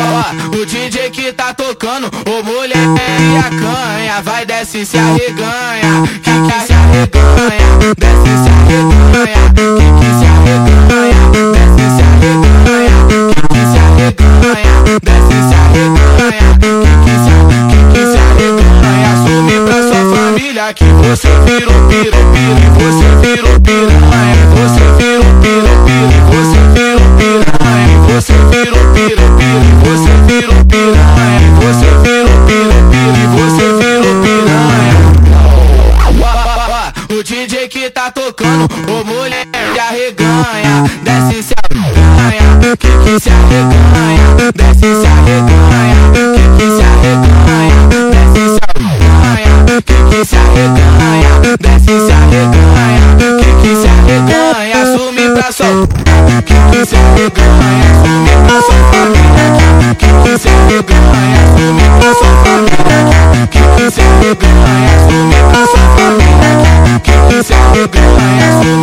O DJ que tá tocando, ô mulher e a canha, vai desce se arreganha, que se arreganha, desce se arreganha, que se arreganha, desce se arreganha, que se arreganha, desce se arreganha, que se arreganha, assume pra sua família que você virou piranha, você virou piranha, você virou piranha, você virou piranha, você virou piranha, você virou piranha, você virou piranha, você virou piranha. O DJ que tá tocando, ô mulher se arreganha, desce se arreganha, que se arreganha, desce se arreganha, que se arreganha, desce se arreganha, que se arreganha, desce se arreganha, que se arreganha, assume pra sua, que se arreganha, assume pra sua família, que se arreganha, assume pra sua família, que se arreganha, assume pra sua família, que se arreganha, assume